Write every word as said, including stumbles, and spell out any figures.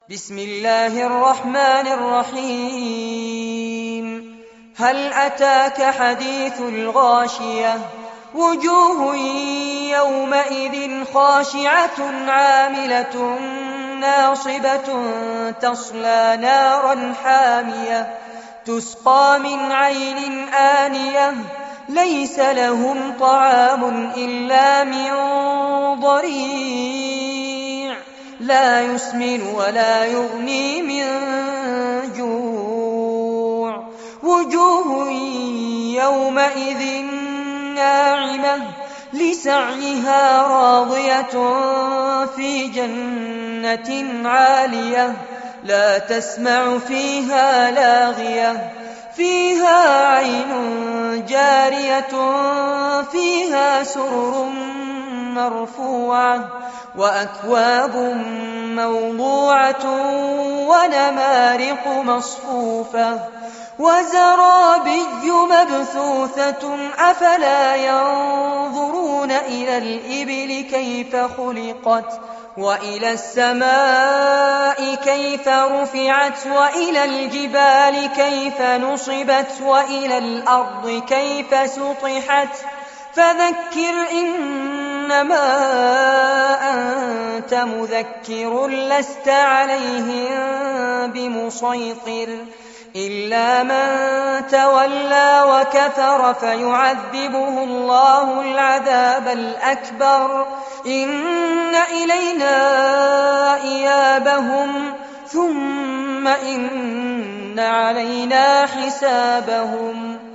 بسم الله الرحمن الرحيم. هل أتاك حديث الغاشية؟ وجوه يومئذ خاشعة عاملة ناصبة تصلى نارا حامية تسقى من عين آنية ليس لهم طعام إلا من ضريع لا يسمن ولا يغني من جوع. وجوه يومئذ ناعمة لسعيها راضية في جنة عالية لا تسمع فيها لاغية فيها عين جارية فيها سرر مرفوعة وأكواب موضوعة ونمارق مصفوفة وزرابي مبثوثة أفلا ينظرون إلى الإبل كيف خلقت وإلى السماء كيف رفعت وإلى الجبال كيف نصبت وإلى الأرض كيف سطحت فذكر إنما أنت مذكر لست عليهم بمسيطر إلا من تولى وكفر فيعذبه الله العذاب الأكبر إن إلينا إيابهم ثم إن علينا حسابهم